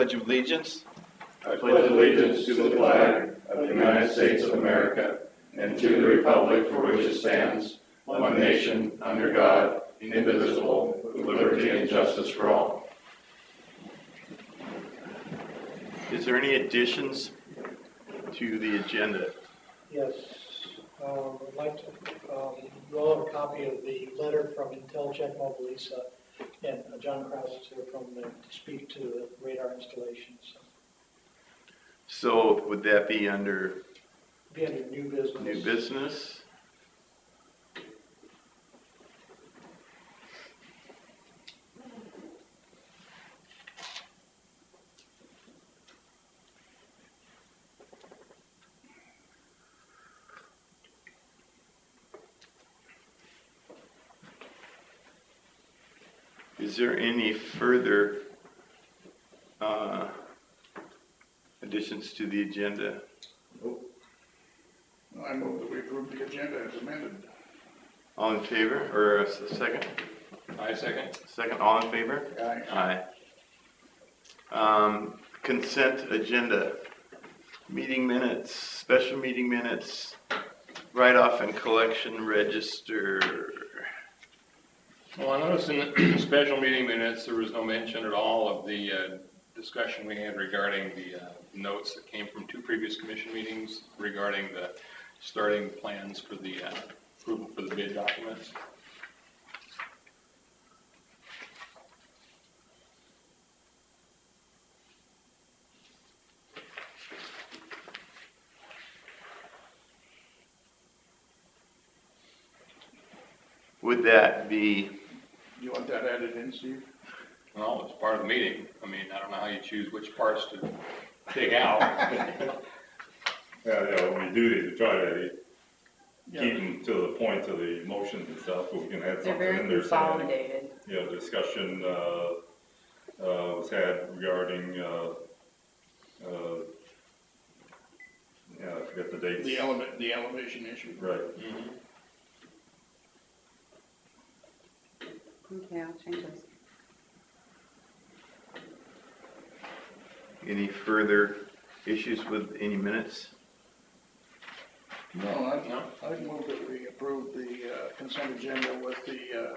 Pledge of Allegiance. I pledge allegiance to the flag of the United States of America and to the republic for which it stands, one nation, under God, indivisible, with liberty and justice for all. Is there any additions to the agenda? Yes, I'd like to roll out a copy of the letter from IntelliCheck Mobile Lisa, and John Krause is here to speak to the radar installation. So would that be under Be under new business. new business? Is there any further additions to the agenda? Nope. I move that we approve the agenda as amended. All in favor, or a second? I second. Second, all in favor? Aye. Consent agenda, meeting minutes, special meeting minutes, write-off and collection register. Well, I noticed in the special meeting minutes, there was no mention at all of the discussion we had regarding the notes that came from 2 previous commission meetings regarding the starting plans for the approval for the bid documents. Would that be, You want that added in, Steve? Well, it's part of the meeting. I mean, I don't know how you choose which parts to take out. Yeah, when we do these, we try to keep them to the point of the motions and stuff, but we can add They're something very in there. consolidated. You know, discussion, was had regarding, I forget the dates. The elevation issue. Right. Mhm. Okay, I'll change those. any further issues with any minutes? No, I'd move that we approve the consent agenda with the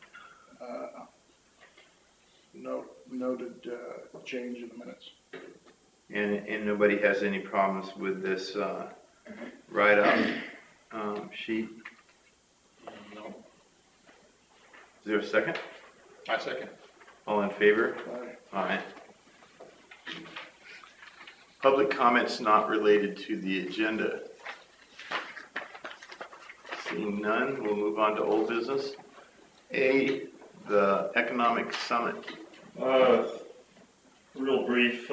noted change in the minutes. And nobody has any problems with this write-up sheet? No, Is there a second? I second. All in favor? Aye. Public comments not related to the agenda. Seeing none, we'll move on to old business. A, the Economic Summit. Real brief,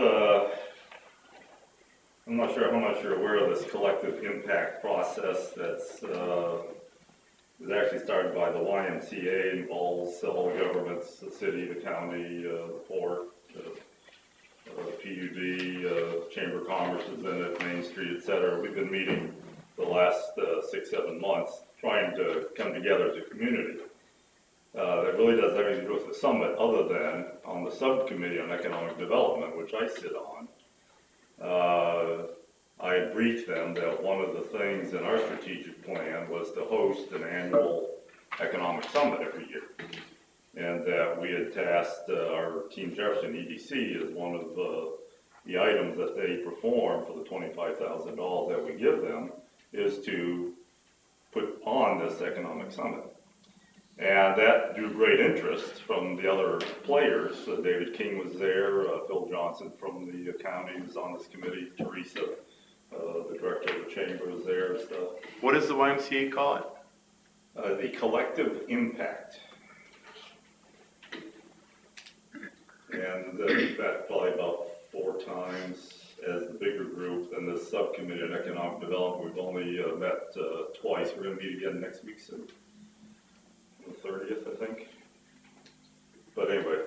I'm not sure how much you're aware of this collective impact process that's was actually started by the YMCA, involves the whole governments, the city, the county, the port, PUD, Chamber of Commerce is in it, Main Street, etc. We've been meeting the last 6-7 months trying to come together as a community. That really doesn't have anything to do with the summit other than on the subcommittee on economic development, which I sit on. I had briefed them that one of the things in our strategic plan was to host an annual economic summit every year. And that we had tasked our Team Jefferson EDC as one of the items that they perform for the $25,000 that we give them is to put on this economic summit. And that drew great interest from the other players. David King was there, Phil Johnson from the county was on this committee, Teresa, the director of the chamber was there and stuff. What does the YMCA call it? The collective impact. And that probably about 4 times as the bigger group than the subcommittee on economic development. We've only met twice. We're going to meet again next week soon. The 30th, I think. But anyway,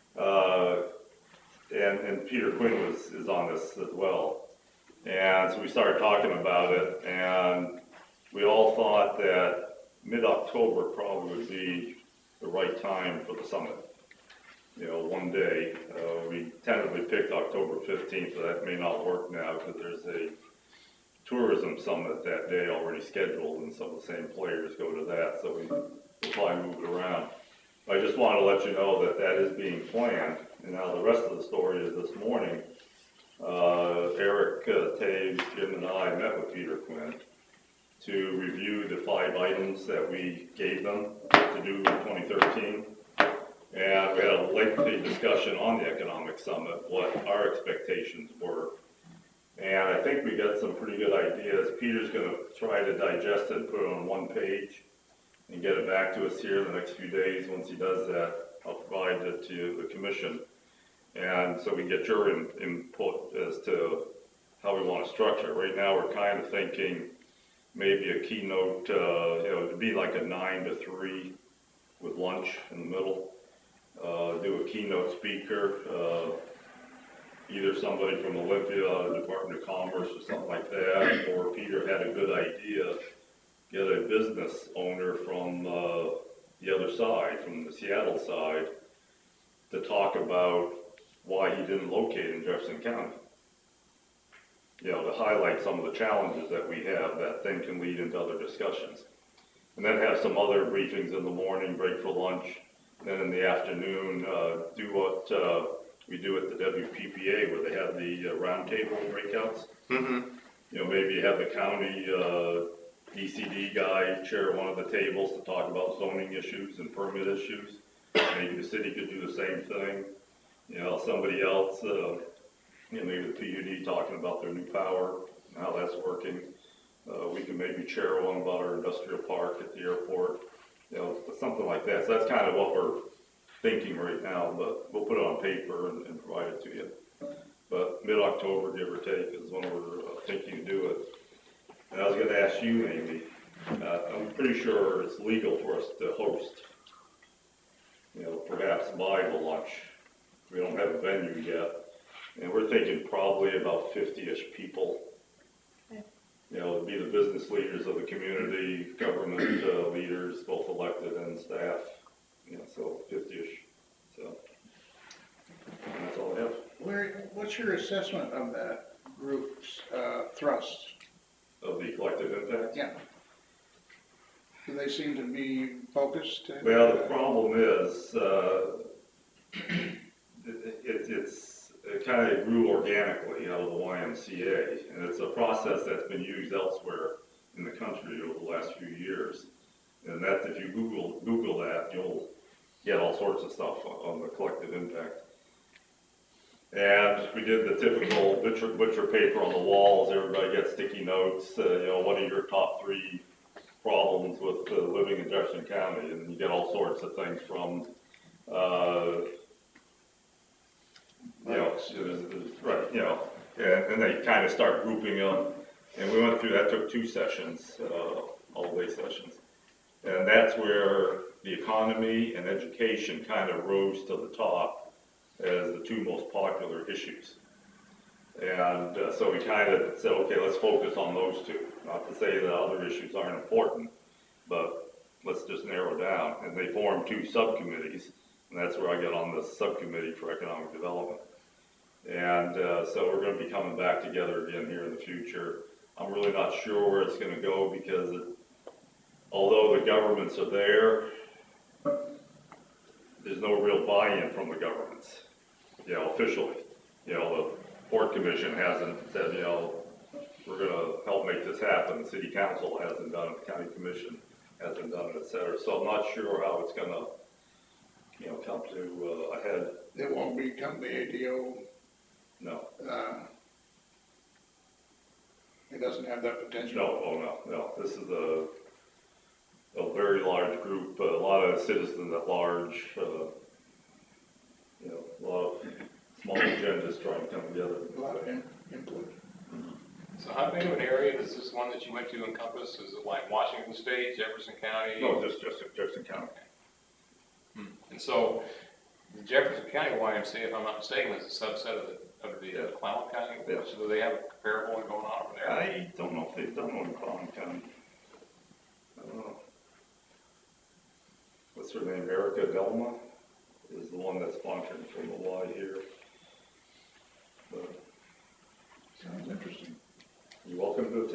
and Peter Quinn is on this as well. And so we started talking about it, and we all thought that mid-October probably would be the right time for the summit. You know, one day, we tentatively picked October 15th, but that may not work now because there's a tourism summit that day already scheduled, and some of the same players go to that, so we'll probably move it around. I just wanted to let you know that that is being planned, and now the rest of the story is this morning, Eric, Taves, Jim, and I met with Peter Quinn to review the 5 items that we gave them to do in 2013. And we had a lengthy discussion on the Economic Summit, what our expectations were. And I think we got some pretty good ideas. Peter's gonna try to digest it and put it on one page and get it back to us here in the next few days. Once he does that, I'll provide it to the commission. And so we can get your input as to how we want to structure it. Right now, we're kind of thinking maybe a keynote, it'd be like a 9 to 3 with lunch in the middle. Do a keynote speaker, either somebody from Olympia, Department of Commerce or something like that, or Peter had a good idea, get a business owner from the other side, from the Seattle side, to talk about why he didn't locate in Jefferson County. You know, to highlight some of the challenges that we have that then can lead into other discussions. And then have some other briefings in the morning, break for lunch, then in the afternoon, do what we do at the WPPA where they have the roundtable breakouts. Mm-hmm. You know, maybe have the county DCD guy chair one of the tables to talk about zoning issues and permit issues. Maybe the city could do the same thing. You know, somebody else, you know, maybe the PUD talking about their new power and how that's working. We can maybe chair one about our industrial park at the airport, you know, something like that. So that's kind of what we're thinking right now, but we'll put it on paper and provide it to you. But mid-October, give or take, is when we're thinking to do it. And I was gonna ask you, Amy, I'm pretty sure it's legal for us to host, you know, perhaps buy the lunch. We don't have a venue yet, and we're thinking probably about 50-ish people. Okay. You know, it'd be the business leaders of the community, government leaders, both elected and staff, you know, so 50-ish, so. And that's all I have. Larry, what's your assessment of that group's thrust? Of the collective impact? Yeah. Do they seem to be focused? Well, the problem is, it kind of grew organically out of the YMCA, and it's a process that's been used elsewhere in the country over the last few years. And that, if you Google that, you'll get all sorts of stuff on the collective impact. And we did the typical butcher paper on the walls. Everybody gets sticky notes. You know, what are your top 3 problems with living in Jefferson County? And you get all sorts of things from, you know, right, you know, and they kind of start grouping them. And we went through that, took 2 sessions, all-day sessions. And that's where the economy and education kind of rose to the top as the 2 most popular issues. And so we kind of said, okay, let's focus on those 2. Not to say that other issues aren't important, but let's just narrow down. And they formed 2 subcommittees, and that's where I get on the subcommittee for economic development. And so we're going to be coming back together again here in the future. I'm really not sure where it's going to go because although the governments are there, there's no real buy-in from the governments, you know, officially. You know, the Port Commission hasn't said, you know, we're going to help make this happen. The City Council hasn't done it. The County Commission hasn't done it, et cetera. So I'm not sure how it's going to, you know, come to a head. It won't become the ADO. No. It doesn't have that potential. No, oh no. This is a very large group, a lot of citizens at large, you know, a lot of small agendas trying to come together. A lot of input. So how big of an area does this one that you went to encompass? Is it like Washington State, Jefferson County? No, just Jefferson County. And so the Jefferson County YMCA, if I'm not mistaken, is a subset of the Clallam County? Yeah. So do they have a comparable one going on over there? I don't know if they've done one in Clallam County. I don't know. What's her name? Erica Delma is the one that's sponsored from the Y here.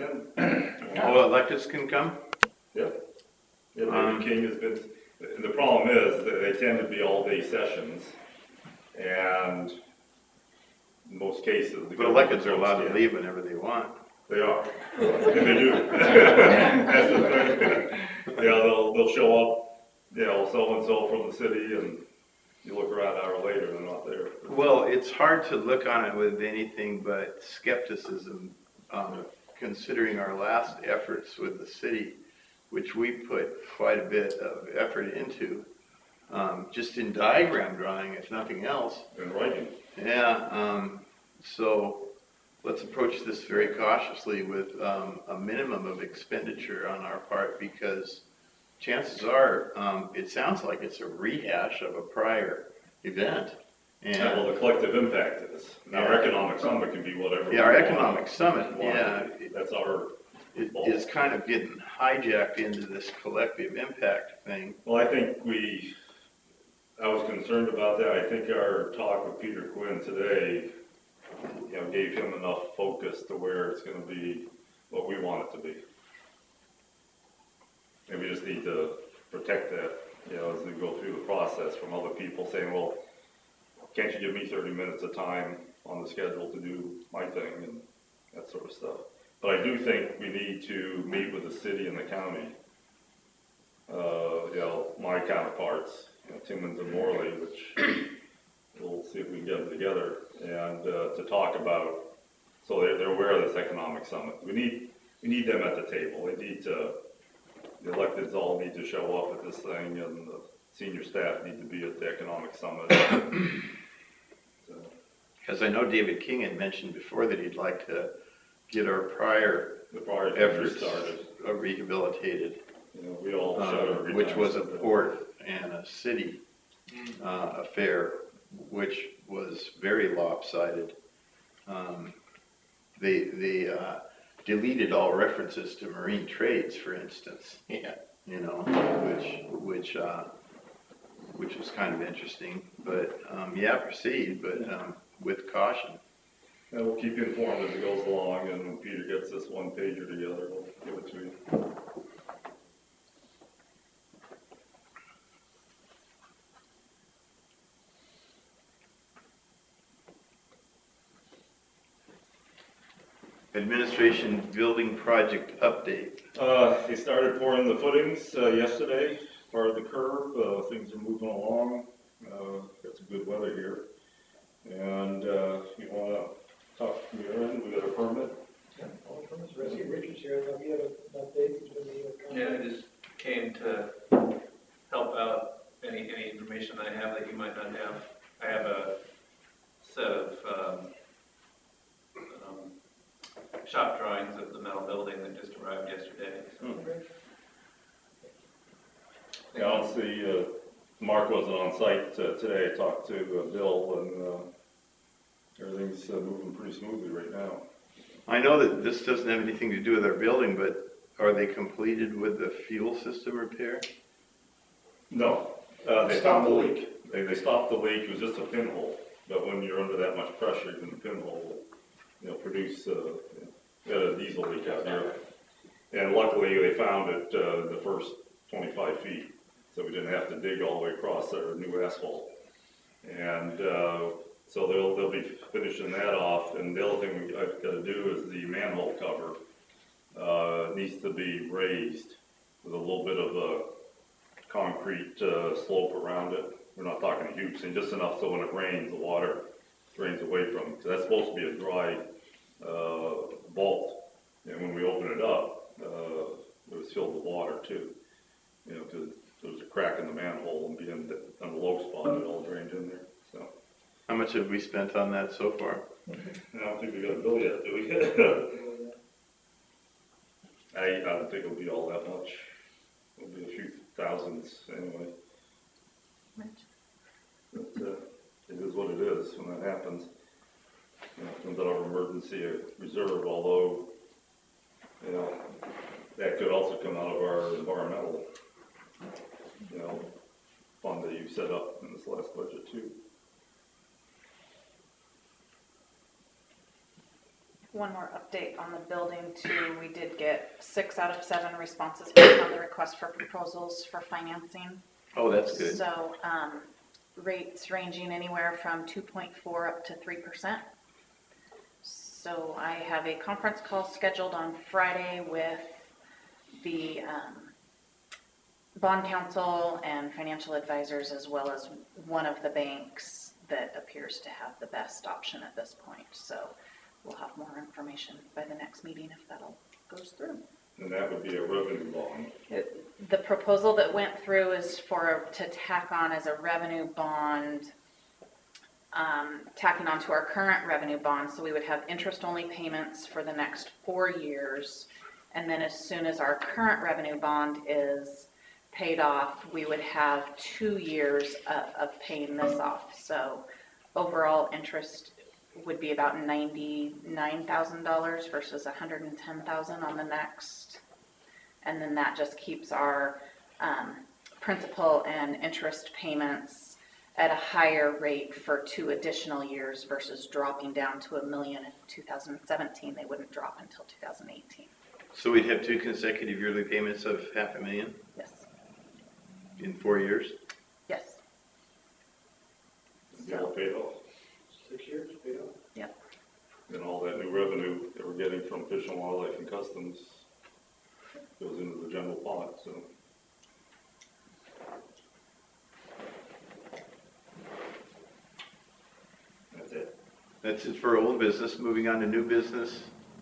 attend. All electeds can come? Yeah, David King has been, and the problem is that they tend to be all-day sessions, and in most cases. the But electeds are government allowed to votes leave whenever they want. They are, and they do. That's the thing. Yeah, they'll show up, so-and-so from the city, and you look around an hour later, they're not there. Well, it's hard to look on it with anything but skepticism, considering our last efforts with the city, which we put quite a bit of effort into, just in diagram drawing, if nothing else. And writing. Yeah, so let's approach this very cautiously with a minimum of expenditure on our part, because chances are, it sounds like it's a rehash of a prior event. Yeah, well, And, the collective impact is. Now, our economic summit can be whatever. yeah, our we want. economic summit, yeah, That's our, it is kind of getting hijacked into this collective impact thing. well, I think I was concerned about that. I think our talk with Peter Quinn today, gave him enough focus to where it's gonna be what we want it to be. And we just need to protect that, as we go through the process from other people saying, well, can't you give me 30 minutes of time on the schedule to do my thing and that sort of stuff. But I do think we need to meet with the city and the county. My counterparts, Timmons and Morley, which we'll see if we can get them together and to talk about, so they're aware of this economic summit. We need them at the table. The electeds all need to show up at this thing, and the senior staff need to be at the economic summit. Because I know David King had mentioned before that he'd like to get our prior The prior efforts started. Rehabilitated, We all shut our which was a retirement. port and a city affair, which was very lopsided. They deleted all references to marine trades, for instance. Yeah. Which was kind of interesting. But proceed, but with caution. And we'll keep you informed as it goes along, and when Peter gets this one pager together, we'll give it to you. Administration building project update. They started pouring the footings yesterday, part of the curb. Things are moving along. Got some good weather here. And you want to talk from your end? We got a permit? Yeah, all permits, Richard's here, have you have an update? Yeah, I just came to help out any information I have that you might not have. I have a set of shop drawings of the metal building that just arrived yesterday. Yeah, I'll see, Mark wasn't on site today. I talked to Bill, and everything's moving pretty smoothly right now. I know that this doesn't have anything to do with our building, but are they completed with the fuel system repair? No, they stopped the leak. They stopped the leak. It was just a pinhole, but when you're under that much pressure, even the pinhole will, produce. We had a diesel leak out here, and luckily they found it the first 25 feet, so we didn't have to dig all the way across our new asphalt. And so they'll be finishing that off. And the other thing I've got to do is the manhole cover needs to be raised with a little bit of a concrete slope around it. We're not talking a huge thing, just enough so when it rains, the water drains away from it. So that's supposed to be a dry vault. And when we open it up, it was filled with water too. Because there was a crack in the manhole and being on the low spot, it all drained in there. So How much have we spent on that so far? I don't think we got a bill yet, do we? I don't think it'll be all that much. It'll be a few thousands anyway. But it is what it is when that happens. It comes out of emergency reserve, although, that could also come out of our environmental, fund that you set up in this last budget too. One more update on the building too. We did get 6 out of 7 responses back on the request for proposals for financing. Oh, that's good. So, rates ranging anywhere from 2.4 up to 3%. So I have a conference call scheduled on Friday with the bond counsel and financial advisors, as well as one of the banks that appears to have the best option at this point. So we'll have more information by the next meeting if that all goes through. And that would be a revenue bond. The proposal that went through is to tack on as a revenue bond, tacking on to our current revenue bond. So we would have interest-only payments for the next 4 years. And then as soon as our current revenue bond is paid off, we would have 2 years of paying this off. So overall interest would be about $99,000 versus $110,000 on the next. And then that just keeps our principal and interest payments at a higher rate for 2 additional years versus dropping down to $1 million in 2017. They wouldn't drop until 2018. So we'd have 2 consecutive yearly payments of $500,000 Yes. in 4 years? Yes. Be all paid off. 6 years, paid off? Yep. And all that new revenue that we're getting from Fish and Wildlife and Customs goes into the general pot, so. That's it. That's it for old business. Moving on to new business.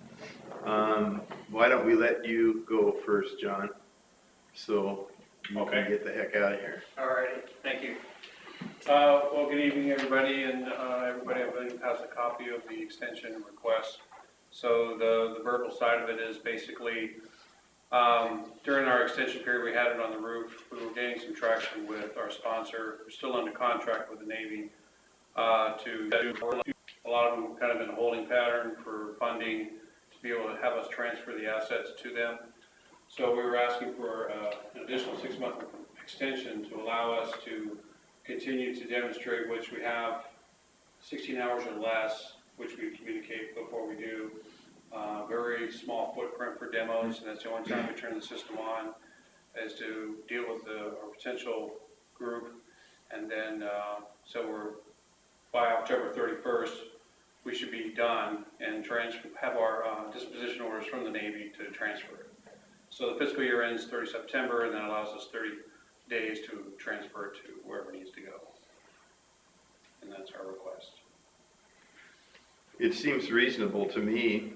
Why don't we let you go first, John? So you Okay. can get the heck out of here. All right, thank you. Well, good evening, everybody, and everybody, I've been passed a copy of the extension request. So the verbal side of it is basically, during our extension period, we had it on the roof. We were gaining some traction with our sponsor. We're still under contract with the Navy to do, a lot of them kind of in a holding pattern for funding to be able to have us transfer the assets to them. So we were asking for an additional 6-month extension to allow us to continue to demonstrate, which we have 16 hours or less, which we communicate before we do. Very small footprint for demos, and that's the only time we turn the system on, is to deal with our potential group. And then, so by October 31st, we should be done and have our disposition orders from the Navy to transfer it. So the fiscal year ends 30 September, and that allows us 30 days to transfer it to wherever it needs to go. And that's our request. It seems reasonable to me.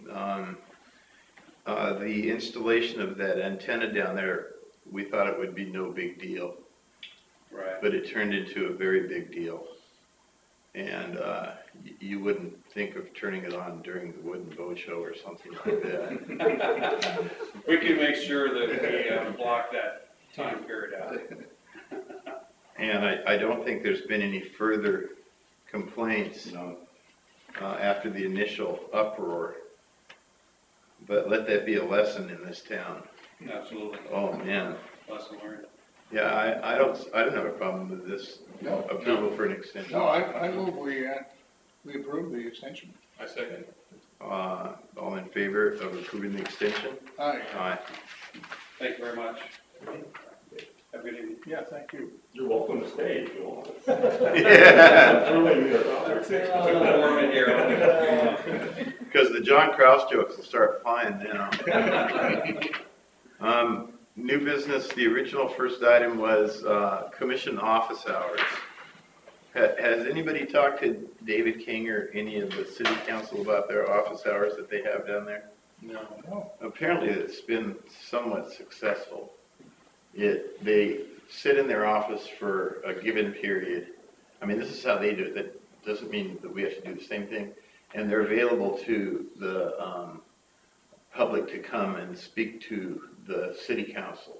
The installation of that antenna down there, we thought it would be no big deal, Right. but it turned into a very big deal. And you wouldn't think of turning it on during the Wooden Boat Show or something like that. We can make sure that we block that time period out. And I don't think there's been any further complaints after the initial uproar. But let that be a lesson in this town. Absolutely. Oh, man. Lesson learned. Yeah, I don't have a problem with this approval for an extension. No, I move we approve the extension. I second. All in favor of approving the extension? Aye. Aye. Thank you very much. Have a good evening. Yeah, thank you. You're welcome to stay if you want. Yeah. Warm in here. Because the John Kraus jokes will start flying now. New business, the original first item was commission office hours. Has anybody talked to David King or any of the city council about their office hours that they have down there? No. Apparently it's been somewhat successful. They sit in their office for a given period. I mean, this is how they do it. That doesn't mean that we have to do the same thing. And they're available to the public to come and speak to the city council.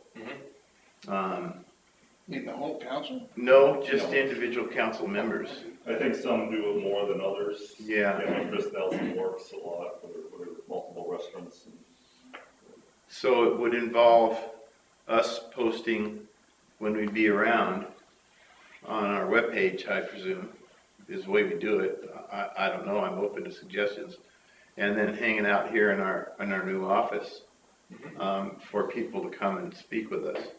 In the whole council? No, just individual council members. I think some do it more than others. Yeah. Chris Nelson works a lot with multiple restaurants. So it would involve us posting when we'd be around on our webpage, I presume, is the way we do it. I don't know, I'm open to suggestions. and then hanging out here in our new office, for people to come and speak with us.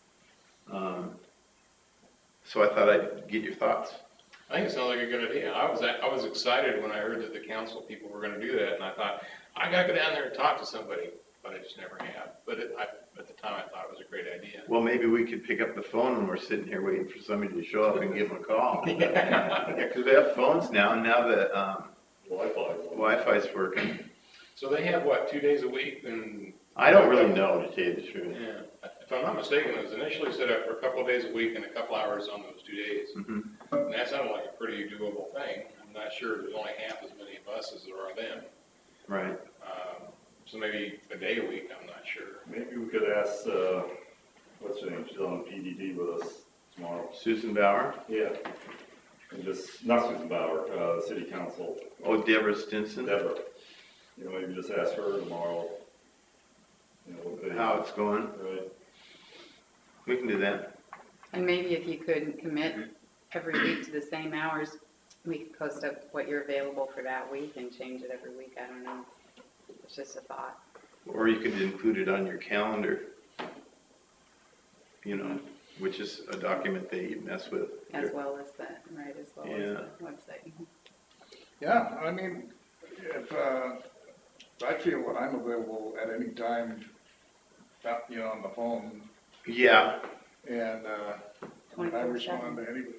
So I thought I'd get your thoughts. I think it sounds like a good idea. I was excited when I heard that the council people were gonna do that, and I thought, I gotta go down there and talk to somebody, but I just never have. But at the time, I thought it was a great idea. Well, maybe we could pick up the phone when we're sitting here waiting for somebody to show up and give them a call. Yeah. Yeah, 'cause we have phones now, and now that Wi-Fi. Wi-Fi's working. So they have, what, 2 days a week, and, I don't really know, to tell you the truth. yeah, if I'm not mistaken, it was initially set up for a couple of days a week and a couple hours on those 2 days. Mhm. And that sounded like a pretty doable thing. I'm not sure there's only half as many of us as there are them. Right. So maybe a day a week, I'm not sure. Maybe we could ask, what's her name, she's on PDD with us tomorrow. Susan Bauer? Yeah. And just, not Susan Bauer, city council, Oh, Deborah Stinson? Deborah. You know, maybe just ask her tomorrow. You know, what they. How it's going? Right. We can do that. And maybe if you could commit every week to the same hours, we could post up what you're available for that week and change it every week. I don't know. It's just a thought. Or you could include it on your calendar, you know, which is a document they mess with. As well as the, right, as well as Yeah. the website. Yeah, I mean, if, I feel that I'm available at any time, you know, on the phone, Yeah, and, I respond to anybody.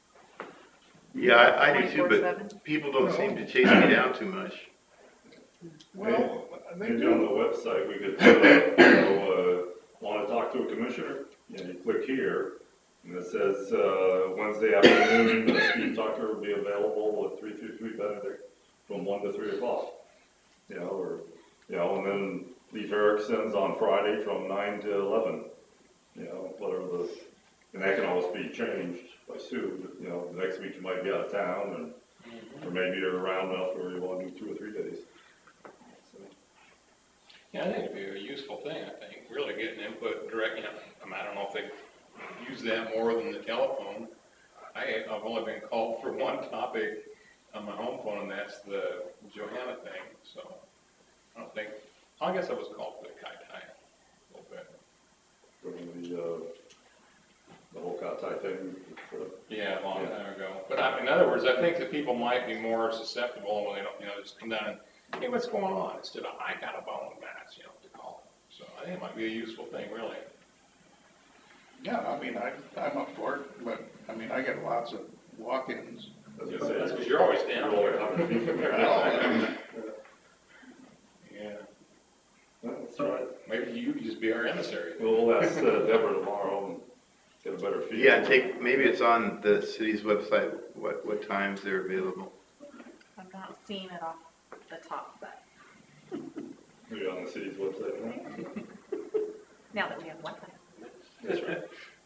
yeah, I do too, 24/7? but people don't seem to chase me down too much. Well, they Maybe on the do. website, we could, you know, wanna talk to a commissioner, you know, you click here, and it says, Wednesday afternoon, Steve Tucker will be available at 333 Benedict from 1 to 3 o'clock. You know, or, you know, and then Lee Erickson's on Friday from 9 to 11. You know, whatever and that can always be changed by Sue, you know, the next week you might be out of town, or maybe you're around enough where you wanna do 2 or 3 days. So. Yeah, I think it'd be a useful thing, I think, really getting input direct, you know, I don't know if they use that more than the telephone. I've only been called for one topic on my home phone, and that's the Johanna thing, so I don't think, I guess I was called for the Kai Tai a little bit. From the whole Katai thing. Yeah, a long time ago. But in other words, I think that people might be more susceptible when they don't, you know, just come down and, hey, what's going on? Instead of, I got a bone, that's, you know, to call them. So I think it might be a useful thing, really. Yeah, I mean, I'm up for it, but, I mean, I get lots of walk-ins. As I say, That's because you're always down You're there. always 100 feet from there. Yeah. That's right. Maybe you could just be our emissary. We'll ask Deborah tomorrow and get a better feel. Yeah, maybe it's on the city's website, what times they're available. I'm not seeing it off the top, but Maybe on the city's website now. now that we have Wi-Fi. That's right.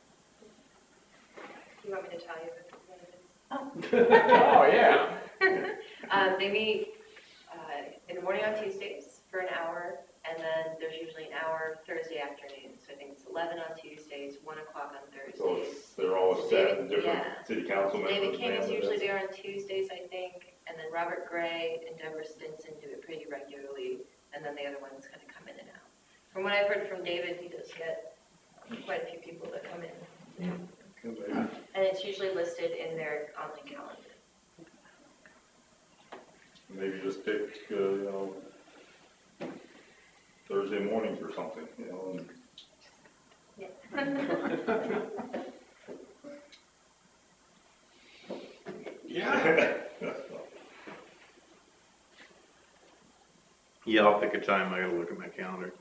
You want me to tell you what it is? Oh, yeah. They meet in the morning on Tuesdays for an hour, and then there's usually an hour Thursday afternoon. So I think it's 11 on Tuesdays, 1 o'clock on So Thursdays. they're always set, and different Yeah. city council members. David King is man, usually that's- there on Tuesdays, I think, and then Robert Gray and Deborah Stinson do it pretty regularly, and then the other ones kind of come in and out. From what I've heard from David, he does get quite a few people that come in. And it's usually listed in their online calendar. Maybe just pick, you know, Thursday mornings or something, you know, and Yeah. Yeah, I'll pick a time, I gotta look at my calendar.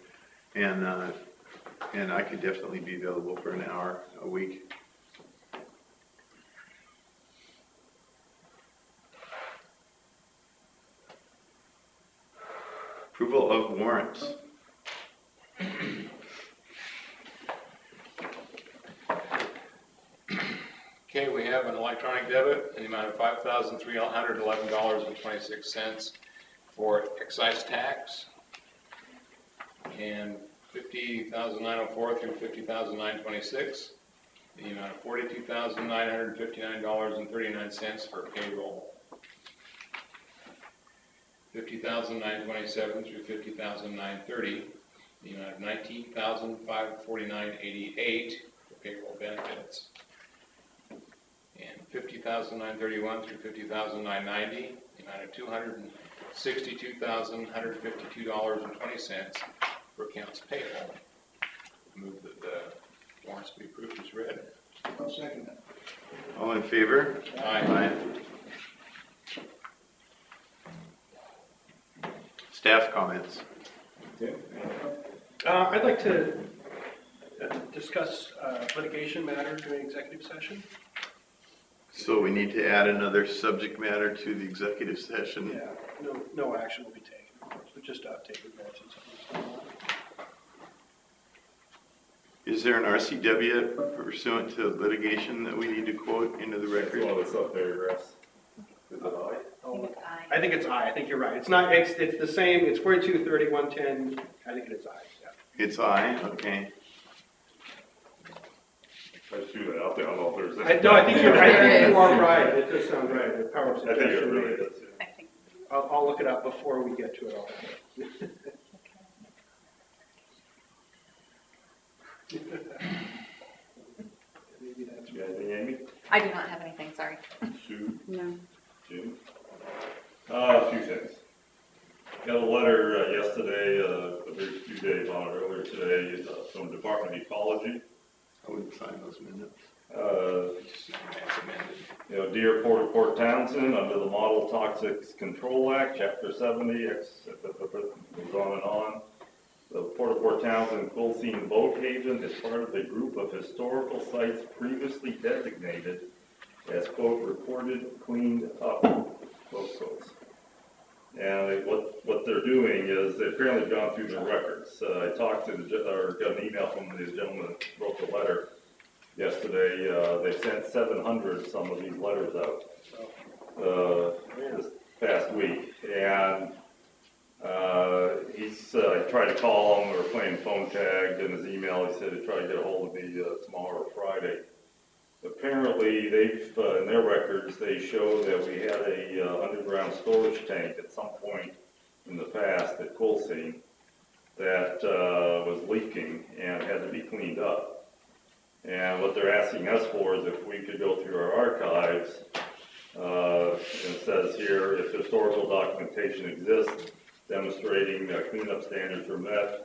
And I could definitely be available for an hour a week. Approval of warrants. Okay, we have an electronic debit in the amount of $5,311.26 for excise tax, and $50,904 through $50,926, the amount of $42,959.39 for payroll. $50,927 through $50,930, the amount of $19,549.88 for payroll benefits. And $50,931 through $50,990, the amount of $262,152.20 for accounts payable. Move that the warrants be approved as read. I'll second that. All in favor? Aye. Staff comments. I'd like to discuss litigation matter during executive session. So we need to add another subject matter to the executive session. Yeah, no action will be taken, of course, but just take advantage of something. Is there an RCW pursuant to litigation that we need to quote into the record? Well, it's up there, Russ. Is it I? I think it's I think you're right. It's not, it's the same, it's 423110, I think it's I, yeah. It's I, okay. I just threw that out there, I don't know if there's. No, I think you are right, it does sound right, the power of I think it suggestion. really is. I think. I'll look it up before we get to it all. Maybe that's. You got anything, Amy? I do not have anything, sorry. Sue? No. Jim? A few things. Got a letter yesterday, a very few days on it earlier today, from Department of Ecology. I wouldn't sign those minutes. You know, dear Port Townsend, under the Model Toxics Control Act, Chapter 70, goes on and on. The Port Townsend Quilcene Boat Haven is part of a group of historical sites previously designated as, quote, reported cleaned up, close quotes. And what they're doing is they've apparently gone through the records. I talked to got an email from the gentleman that wrote the letter yesterday. They sent 700 some of these letters out this past week. And I tried to call him, we were playing phone tag, in his email he said he'd try to get a hold of me tomorrow or Friday. Apparently, they've, in their records, they show that we had a underground storage tank at some point in the past at Quilcene that was leaking and had to be cleaned up. And what they're asking us for is if we could go through our archives. It says here, if historical documentation exists demonstrating that cleanup standards were met,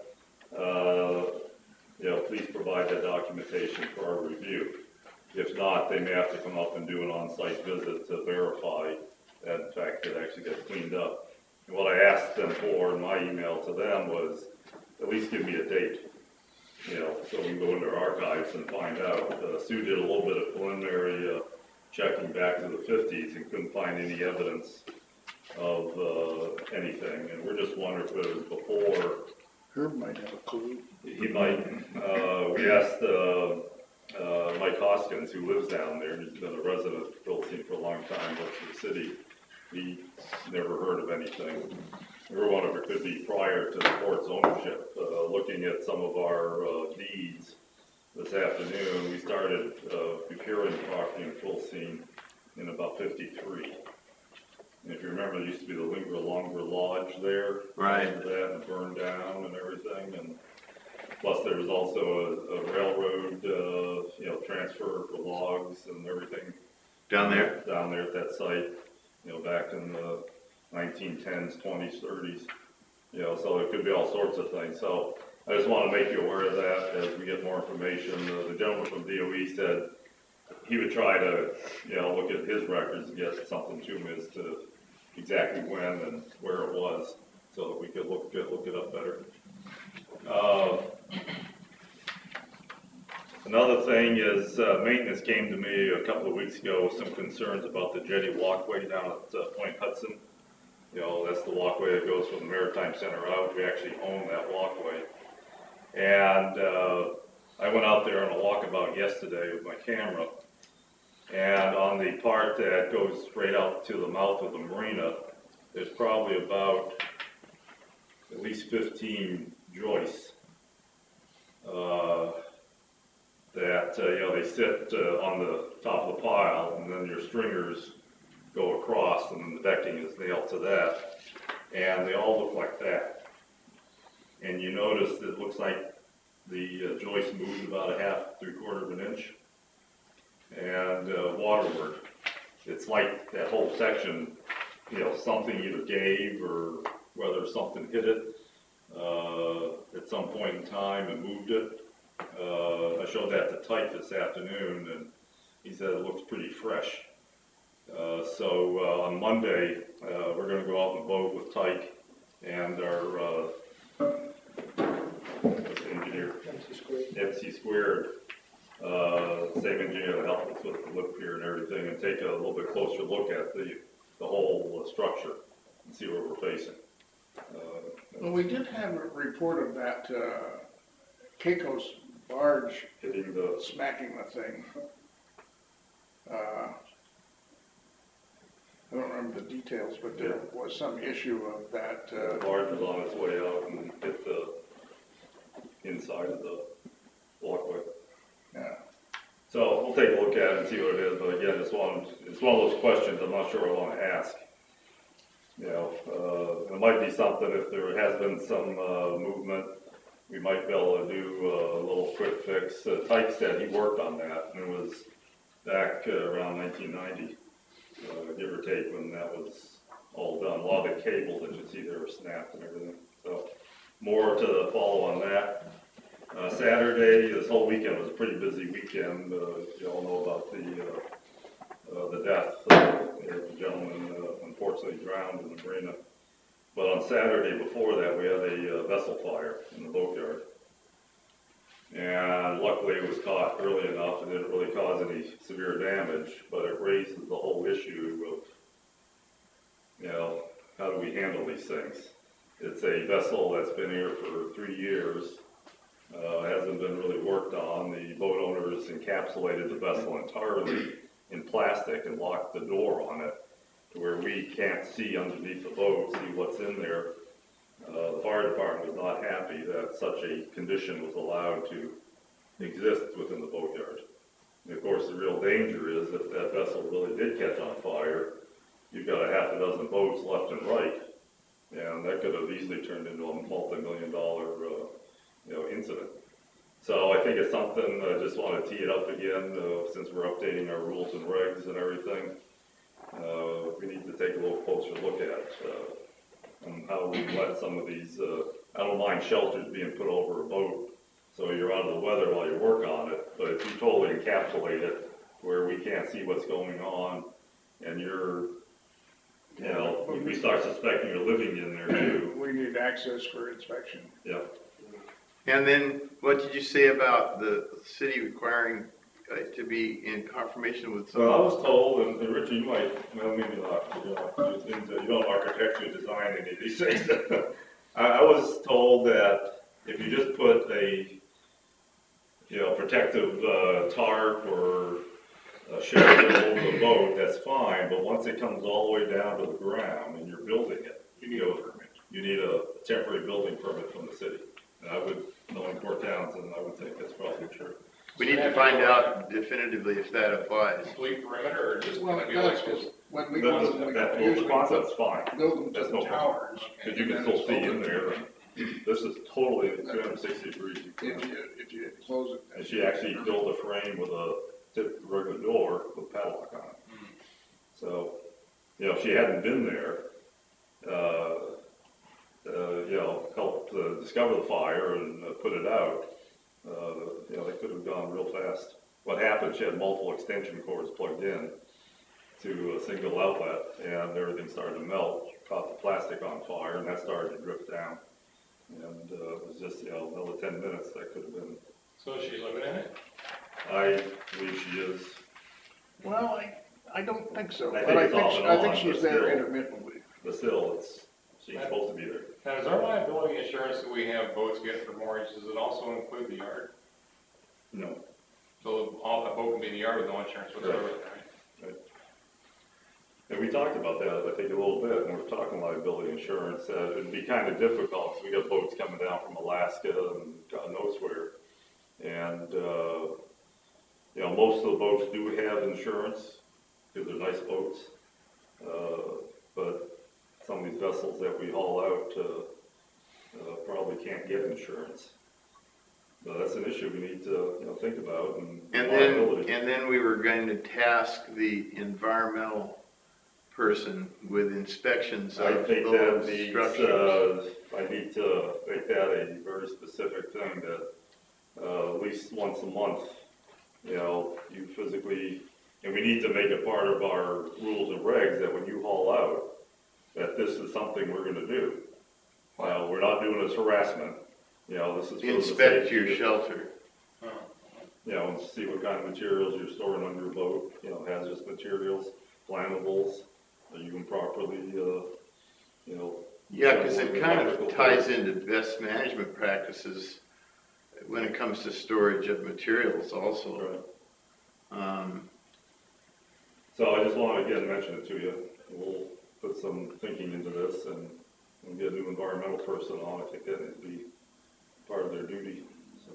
please provide that documentation for our review. If not, they may have to come up and do an on-site visit to verify that in fact it actually got cleaned up. And what I asked them for in my email to them was at least give me a date, so we can go into our archives and find out. Sue did a little bit of preliminary checking back to the 50s and couldn't find any evidence of anything. And we're just wondering if it was before. Herb might have a clue. He might. We asked Mike Hoskins, who lives down there, and he's been a resident of Quilcene for a long time, works for the city. He never heard of anything. We were wondering if it could be prior to the port's ownership. Looking at some of our deeds this afternoon, we started procuring property in Quilcene in about 53. And if you remember, there used to be the Longer Lodge there. Right. That burned down and everything, and plus there was also a railroad, transfer for logs and everything. Down there? Down there at that site, back in the 1910s, 20s, 30s. So it could be all sorts of things. So I just want to make you aware of that as we get more information. The gentleman from DOE said he would try to, look at his records and get something to him as to exactly when and where it was, so that we could look it up better. Another thing is maintenance came to me a couple of weeks ago with some concerns about the jetty walkway down at Point Hudson. That's the walkway that goes from the Maritime Center out. We actually own that walkway. And I went out there on a walkabout yesterday with my camera. And on the part that goes straight out to the mouth of the marina, there's probably about at least 15 joists that they sit on the top of the pile, and then your stringers go across, and then the decking is nailed to that, and they all look like that. And you notice that it looks like the joist moved about a half, 3/4 of an inch. And waterward, it's like that whole section, something either gave or whether something hit it at some point in time and moved it. I showed that to Tyke this afternoon, and he said it looks pretty fresh. So on Monday, we're going to go out on the boat with Tyke and our engineer, MC Squared, same engineer that helped us with the lip pier and everything, and take a little bit closer look at the whole structure and see where we're facing. Well, we did have a report of that, Keiko's barge Hitting the, smacking the thing. I don't remember the details, but there was some issue of that. the barge was on its way out and hit the inside of the walkway. Yeah. So we'll take a look at it and see what it is, but again, it's one of those questions I'm not sure I want to ask. It might be something, if there has been some movement, we might be able to do a little quick fix. Tyke said he worked on that, and it was back around 1990, give or take, when that was all done. A lot of the cables that you see there were snapped and everything. So more to follow on that. Saturday, this whole weekend was a pretty busy weekend. You all know about the death of the gentleman unfortunately drowned in the marina. But on Saturday before that, we had a vessel fire in the boatyard. And luckily it was caught early enough and didn't really cause any severe damage, but it raises the whole issue of, how do we handle these things? It's a vessel that's been here for 3 years. Hasn't been really worked on. The boat owners encapsulated the vessel entirely in plastic and locked the door on it to where we can't see underneath the boat, see what's in there. The fire department was not happy that such a condition was allowed to exist within the boatyard. And of course, the real danger is if that vessel really did catch on fire, you've got a half a dozen boats left and right, and that could have easily turned into a multi-million-dollar incident. So I think it's something, I just want to tee it up again, since we're updating our rules and regs and everything. We need to take a little closer look at on how we let some of these, I don't mind shelters being put over a boat so you're out of the weather while you work on it, but if you totally encapsulate it where we can't see what's going on and you're, we start suspecting you're living in there too. We need access for inspection. Yeah. And then, what did you say about the city requiring to be in confirmation with some? Well, I was told, and Richard, you might, well, maybe not, you don't architecture design any of these things. I was told that if you just put a, protective tarp or a shelter over the boat, that's fine, but once it comes all the way down to the ground and you're building it, you need a temporary building permit from the city. And I would, knowing Port Townsend, I would think that's probably true. We need to find out definitively if that applies. Complete perimeter or just Well, gonna it be like does, this? because when we That usually concept's fine. build them That's to no the problem. towers. Because you can still see in there. This is totally 360 degrees. If you close it. And she actually built a frame with a regular door with a padlock on it. So, if she hadn't been there, helped discover the fire and put it out, they could have gone real fast. What happened, she had multiple extension cords plugged in to a single outlet, and everything started to melt, caught the plastic on fire, and that started to drip down. And it was just, another 10 minutes that could have been. So she's living in it? I believe she is. Well, I don't think so, I but think I it's off think, and I think on, she's but there still. intermittently. But still, she's supposed to be there. Now, does our liability insurance that we have boats get for mortgage, does it also include the yard? No. So all the boat can be in the yard with no insurance whatsoever, right? And we talked about that, I think, a little bit, when we were talking liability insurance. It'd be kind of difficult, because we got boats coming down from Alaska and God knows where. And, most of the boats do have insurance, because they're nice boats. But these vessels that we haul out, probably can't get insurance. So that's an issue we need to, think about and. And then we were going to task the environmental person with inspections I of think that those needs, structures. I need to make that a very specific thing that, at least once a month, you physically, and we need to make it part of our rules and regs that when you haul out, that this is something we're gonna do. We're not doing this harassment, this is. for the Inspect safety your of- shelter. And see what kind of materials you're storing on your boat, hazardous materials, flammables, are you properly, Yeah, because it kind of ties into best management practices when it comes to storage of materials also. So I just want to again mention it to you. We'll put some thinking into this and we'll get a new environmental person on. I think that would be part of their duty. So.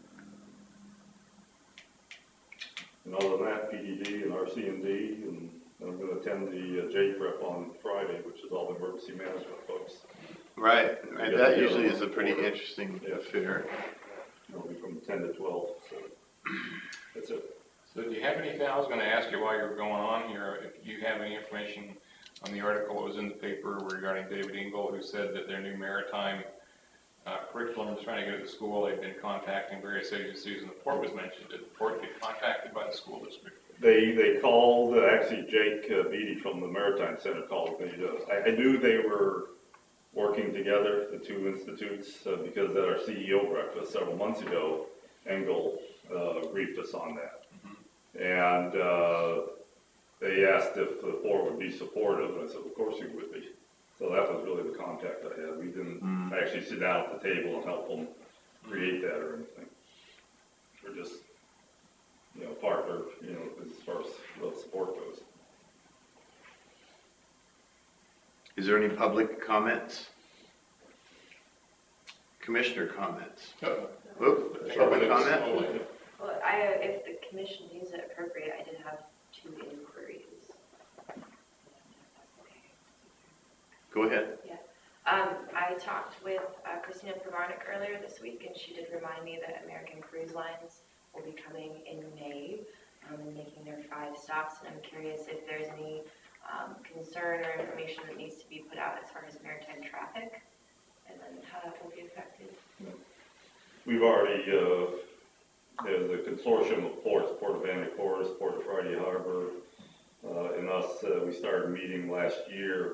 And other than that, PDD and RC&D, and I'm going to attend the J-Prep on Friday, which is all the emergency management folks. Right, that usually is a pretty interesting affair. It'll be from 10 to 12, so that's it. So do you have anything, I was going to ask you while you were going on here, if you have any information on the article that was in the paper regarding David Engel, who said that their new maritime curriculum is trying to get to the school. They've been contacting various agencies, and the port was mentioned. Did the port get contacted by the school district? They called, actually Jake Beatty from the Maritime Center called me. I knew they were working together, the two institutes, because at our CEO breakfast several months ago, Engel briefed us on that. And they asked if the port would be supportive, and I said, of course we would be. So that was really the contact I had. We didn't actually sit down at the table and help them create that or anything. We're just, partner, as far as the support goes. Is there any public comments? Commissioner comments? Public comment? Well, if the commission deems it appropriate, I did have 2 inquiries. Go ahead. Yeah. I talked with Christina Provarnik earlier this week, and she did remind me that American Cruise Lines will be coming in May and making their 5 stops. And I'm curious if there's any concern or information that needs to be put out as far as maritime traffic, and then how that will be affected. We've already, there's a consortium of ports, Port of Anacortes, Port of Friday Harbor, and us, we started meeting last year,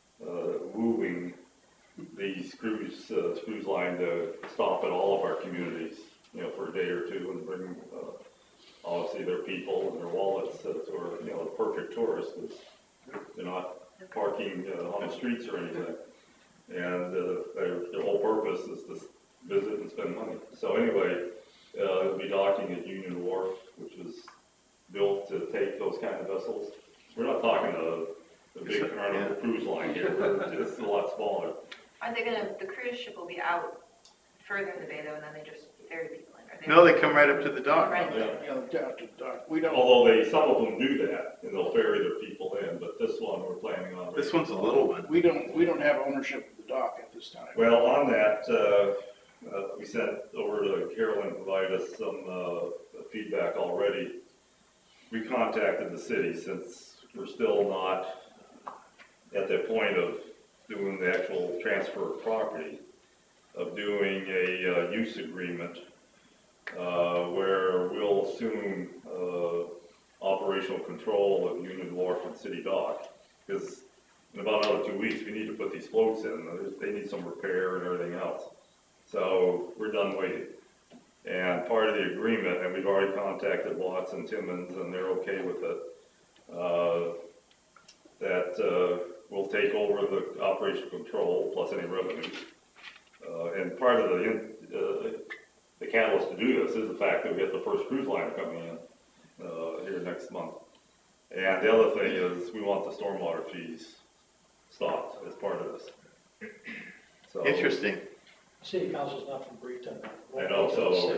wooing these cruise line to stop at all of our communities, for a day or two and bring, obviously their people and their wallets to our, the perfect tourists. They're not parking on the streets or anything. And their whole purpose is to visit and spend money. So anyway, they'll be docking at Union Wharf, which was built to take those kind of vessels. We're not talking a big Carnival cruise line here. It's a lot smaller. Are they the cruise ship will be out further in the bay though, and then they just ferry people in? No, they come right up to the dock. Right. Down to dark. We don't. Although some of them do that, and they'll ferry their people in, but this one we're planning on. This one's a little one. We don't have ownership of the dock at this time. Well, on that, we sent over to Carolyn, provided us some feedback already. We contacted the city since we're still not at the point of doing the actual transfer of property, of doing a use agreement where we'll assume operational control of Union Wharf and City Dock. Because in about another 2 weeks, we need to put these floats in. They need some repair and everything else. So we're done waiting. And part of the agreement, and we've already contacted Watts and Timmons, and they're okay with it, that we'll take over the operational control plus any revenues. And part of the catalyst to do this is the fact that we get the first cruise liner coming in here next month. And the other thing is we want the stormwater fees stopped as part of this. So, Interesting. City council's not from Britain. And also,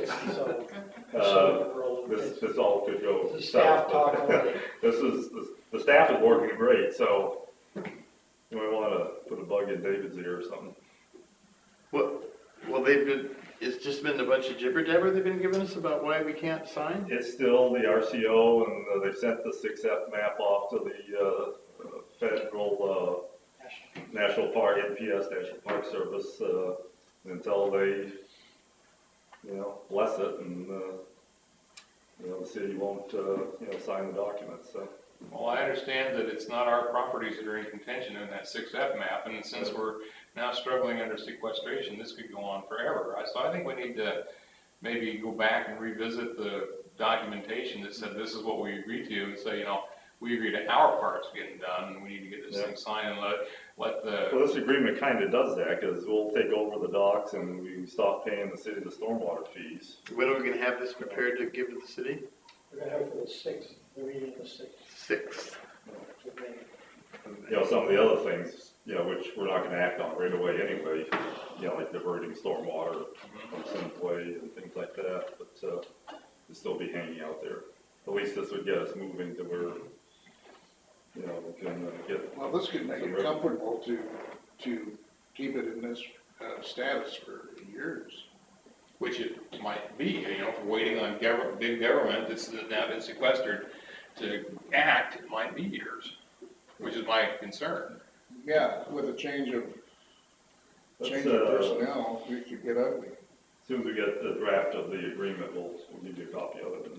this all could go The staff south, talk but already. the staff is working great, so you might want to put a bug bug in David's ear or something. Well, it's just been a bunch of jibber jabber they've been giving us about why we can't sign? It's still the RCO, and they sent the 6F map off to the federal National Park, NPS, National Park Service, until they, bless it, and, the city won't, sign the documents, so. Well, I understand that it's not our properties that are in contention in that 6F map, and since we're now struggling under sequestration, this could go on forever. So I think we need to maybe go back and revisit the documentation that said this is what we agreed to, and say, we agree to our part's getting done, and we need to get this thing signed and let the... Well, this agreement kind of does that, because we'll take over the docks and we stop paying the city the stormwater fees. When are we gonna have this prepared to give to the city? We're gonna have it for the 6th, the reading of the 6th. 6th. Some of the other things, which we're not gonna act on right away anyway, like diverting stormwater from Simplay and things like that, but it'll still be hanging out there. At least this would get us moving to where, we can get. Well, this could make it comfortable to keep it in this status for years. Which it might be, if we're waiting on big government that's now been sequestered to act, it might be years, which is my concern. Yeah, with a change of personnel, we could get ugly. As soon as we get the draft of the agreement, we'll give you a copy of it.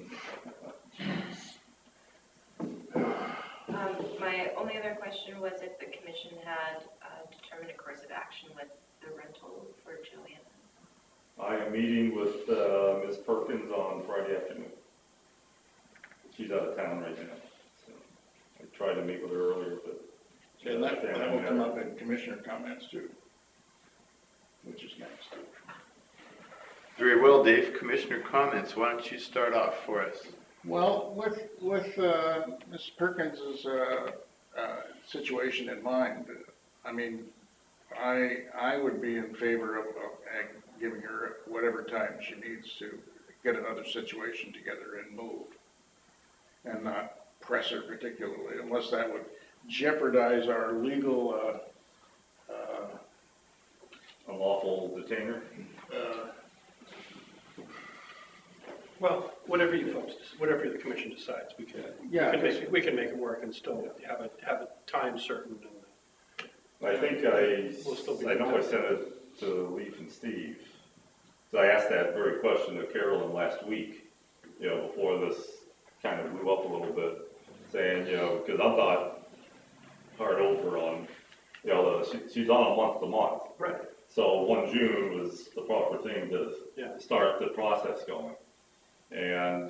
My only other question was if the commission had determined a course of action with the rental for Jillian. I am meeting with Ms. Perkins on Friday afternoon. She's out of town right now, so I tried to meet with her earlier, but. And that will come up in commissioner comments too, which is next. Very well, Dave. Commissioner comments. Why don't you start off for us? Well, with Ms. Perkins's situation in mind, I would be in favor of giving her whatever time she needs to get another situation together and move, and not press her particularly, unless that would jeopardize our legal unlawful detainer. Well, whatever the commission decides, we can make it work and still have a time certain. I think I know I sent it to Leaf and Steve. So I asked that very question to Carolyn last week, before this kind of blew up a little bit, saying, because I thought hard over on, she's on a month to month. Right. So 1 June was the proper thing to start the process going. And,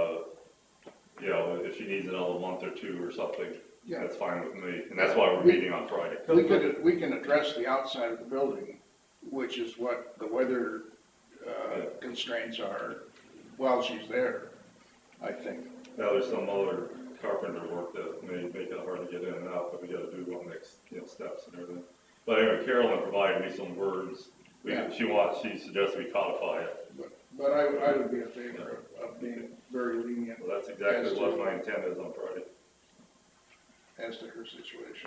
if she needs another month or two or something, that's fine with me. And that's why we're meeting on Friday. We can address the outside of the building, which is what the weather constraints are while she's there, I think. Now there's some other carpenter work that may make it hard to get in and out, but we gotta do on next, steps and everything. But anyway, Carolyn provided me some words. She suggested we codify it. But I would be in favor of being very lenient. Well, that's exactly what my intent is on Friday. As to her situation.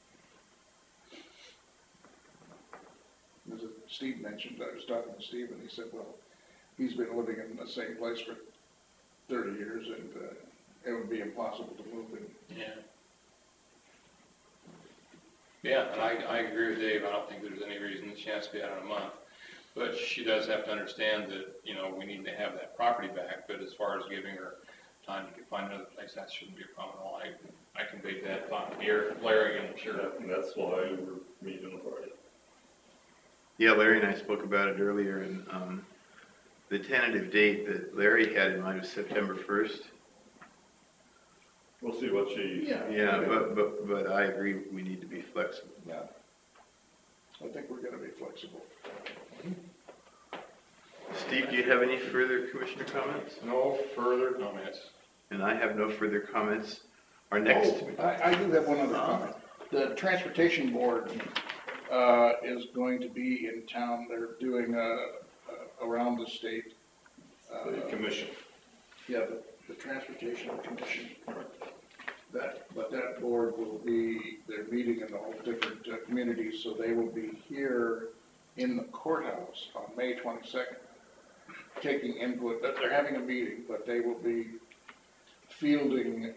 As Steve mentioned, I was talking to Steve and he said, well, he's been living in the same place for 30 years and it would be impossible to move him. Yeah, and I agree with Dave. I don't think there's any reason that she has to be out in a month. But she does have to understand that, we need to have that property back. But as far as giving her time to find another place, that shouldn't be a problem at all. I conveyed that thought here, Larry, and sure. And that's why we're meeting on Friday. Yeah, Larry and I spoke about it earlier, and the tentative date that Larry had in mind was September 1st. We'll see what she. Yeah, but I agree, we need to be flexible. Yeah. I think we're gonna be flexible. Steve, do you have any further commissioner comments? No further comments. And I have no further comments. Our next. I do have one other comment. The transportation board is going to be in town. They're doing around the state. The commission. Yeah, the transportation commission. But that board will be, they're meeting in a whole different community, so they will be here in the courthouse on May 22nd, taking input. They're having a meeting, but they will be fielding,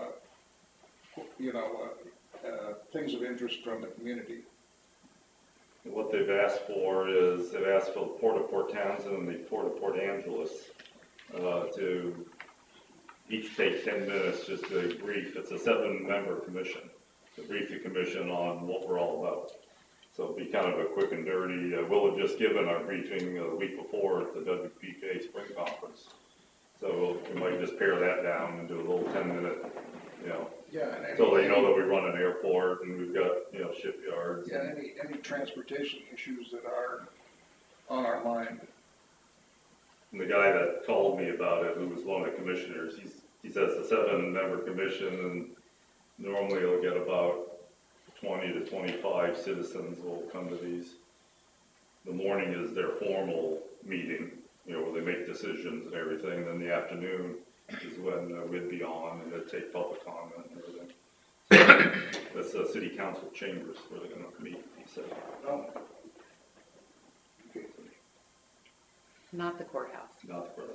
things of interest from the community. What they've asked for is, they've asked for the Port of Port Townsend and the Port of Port Angeles to each take 10 minutes just to brief. It's a 7-member commission, to brief the commission on what we're all about. So it'll be kind of a quick and dirty. We'll have just given our briefing the week before at the WPK Spring Conference. So we might just pare that down and do a little 10-minute, Yeah, and so they know that we run an airport and we've got, shipyards. Yeah, any transportation issues that are on our mind. And the guy that called me about it, who was one of the commissioners, he says the 7-member commission, and normally he'll get about 20 to 25 citizens will come to these. The morning is their formal meeting, where they make decisions and everything. Then the afternoon is when we'd be on and they'd take public comment and everything. So that's the city council chambers where they're going to meet, he said. Oh. Okay. Not the courthouse. Not for us.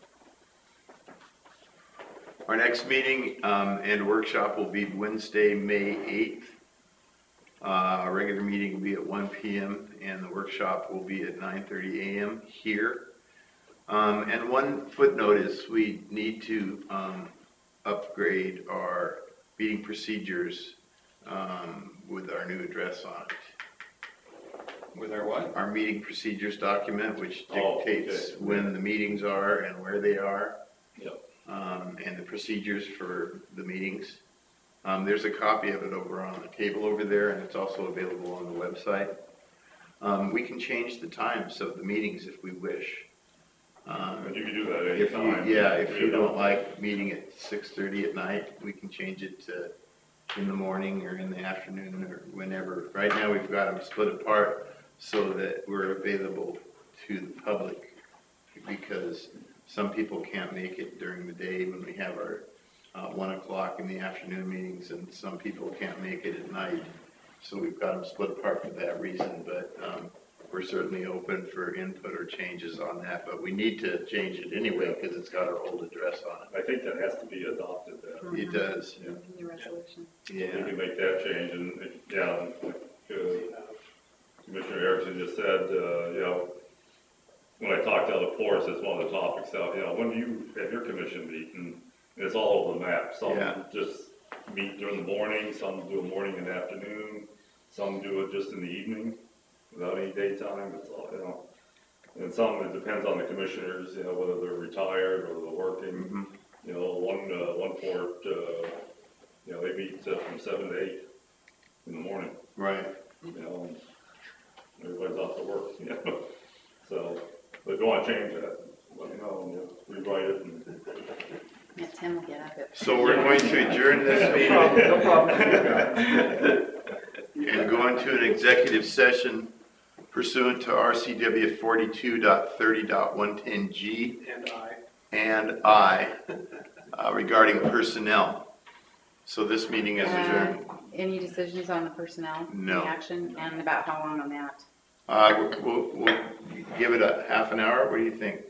Our next meeting and workshop will be Wednesday, May 8th. Our regular meeting will be at 1 p.m. and the workshop will be at 9:30 a.m. here. And one footnote is we need to upgrade our meeting procedures with our new address on it. With our what? Our meeting procedures document, which Oh, dictates okay. when the meetings are and where they are. Yep. And the procedures for the meetings. There's a copy of it over on the table over there, and it's also available on the website. We can change the times of the meetings if we wish. And you can do that If anytime. you don't like meeting at 6:30 at night, we can change it to in the morning or in the afternoon or whenever. Right now, we've got them split apart so that we're available to the public, because some people can't make it during the day when we have our 1 o'clock in the afternoon meetings, and some people can't make it at night. So we've got them split apart for that reason, but we're certainly open for input or changes on that, but we need to change it anyway because it's got our old address on I think that has to be adopted then. it. It does, In the resolution. We yeah. can make that change, and, Commissioner Erickson just said, when I talked to other ports, it's one of the topics out, when do you have your commission meet? And it's all over the map. Some Yeah. just meet during the morning, some do a morning and afternoon, some do it just in the evening without any daytime. It's all, and some, it depends on the commissioners, whether they're retired or they're working. Mhm. One port, they meet from 7 to 8 in the morning. Right. And everybody's off to work, So, but if you want to change that, let me know, and rewrite it. And Yeah, Tim will get up at. So we're going to adjourn this meeting. No problem. And go into an executive session pursuant to RCW 42.30.110G and I regarding personnel. So this meeting is adjourned. Any decisions on the personnel? No. Any action, and about how long on that? We'll give it a half an hour. What do you think?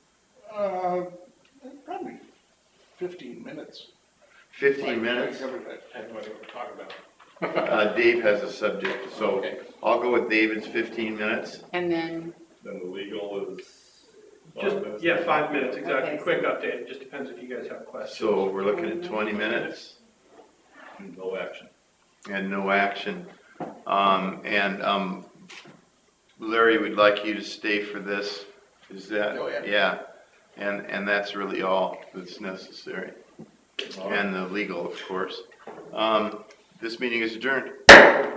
Probably 15 minutes. 15 minutes? Cover that. I have no idea what we're talking about. Dave has a subject, so Okay. I'll go with David's 15 minutes. And then, then the legal is 5 Just, minutes. yeah, 5 minutes, exactly. Okay. Quick update. It just depends if you guys have questions. So we're looking at 20 minutes No action. and no action. Larry would like you to stay for this. Is that? Oh, yeah. Yeah. And that's really all that's necessary. All right. And the legal, of course. This meeting is adjourned.